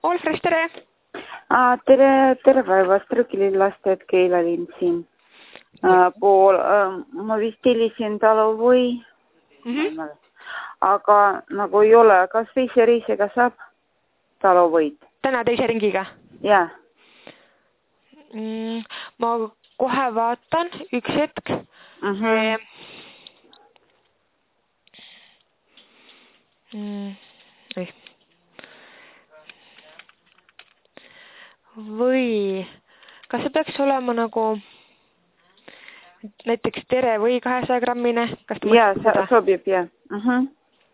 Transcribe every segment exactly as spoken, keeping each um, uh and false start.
Olfres, tere! Ah, tere, tere päevast, Rõkilillasteed Keila-Lind siin. Ah, pool, ah, ma vist tellisin taluvõi, mm -hmm. aga nagu ei ole, kas teise reisiga saab taluvõid? Täna teise ringiga? Jaa. Mm, ma kohe vaatan, üks hetk. Mm -hmm. mm, ei. Või kas see peaks olema nagu näiteks tere või kahesaja grammine? Jaa, sobib, jah. Uh -huh.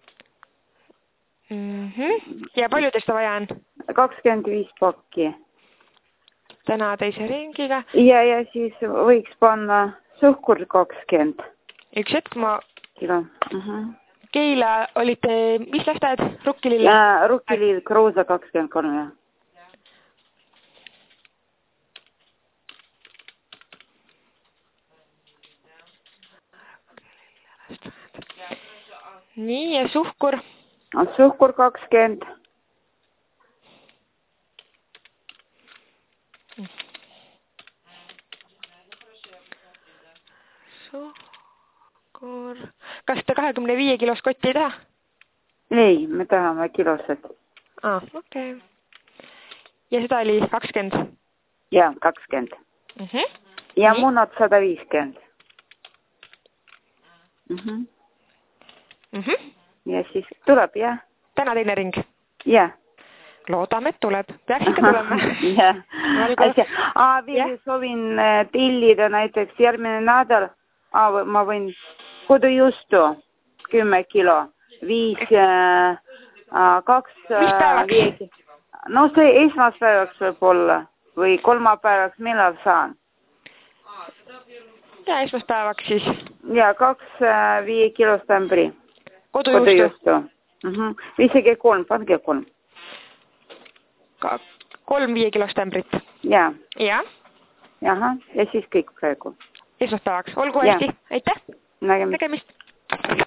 mm -hmm. Ja palju teist vaja on? kakskümmend viis pakki. Täna teise ringiga. Ja, ja siis võiks panna suhkur kakskümmend. Üks hetk ma... Kilo. Uh -huh. Keila olite, mis lasteaed? Rukkilill? Ja, Rukkilill, Kruusa kakskümmend kolm, jah. Nii, ja suhkur? Suhkur kakskümmend. Suhkur... Kas te kahekümne viie kilos kotti ei taha? Ei, me tahame kilosed. Ah, okei. Okay. Ja seda oli kakskümmend? Jaa, kakskümmend. Mm -hmm. Ja nii? Munad sada viiskümmend. Mm -hmm. Mm -hmm. Ja siis tuleb, jah? Täna teine ring? Jah. Loodame, et tuleb. Peaks ikka tulema. Jah. Aa, veel soovin tellida näiteks järgmine nädal. Aa, ma võin kodujuustu kümme kilo. Viis, äh, kaks... Mis päevaks? No see esmaspäevaks võib olla. Või kolmapäevaks, millal saan? Ja esmaspäevaks siis? Ja kaks äh, viie kilost ämbri. Kodujuustu? Kodujuustu. Uh -huh. Isegi kolm, pange kolm. Ka kolm viie kilost ämbrit? Jaa. Ja? Jaha, ja siis kõik praegu. Esmaspäevaks. Olgu hästi. Aitäh! Nägemist. Nägemist.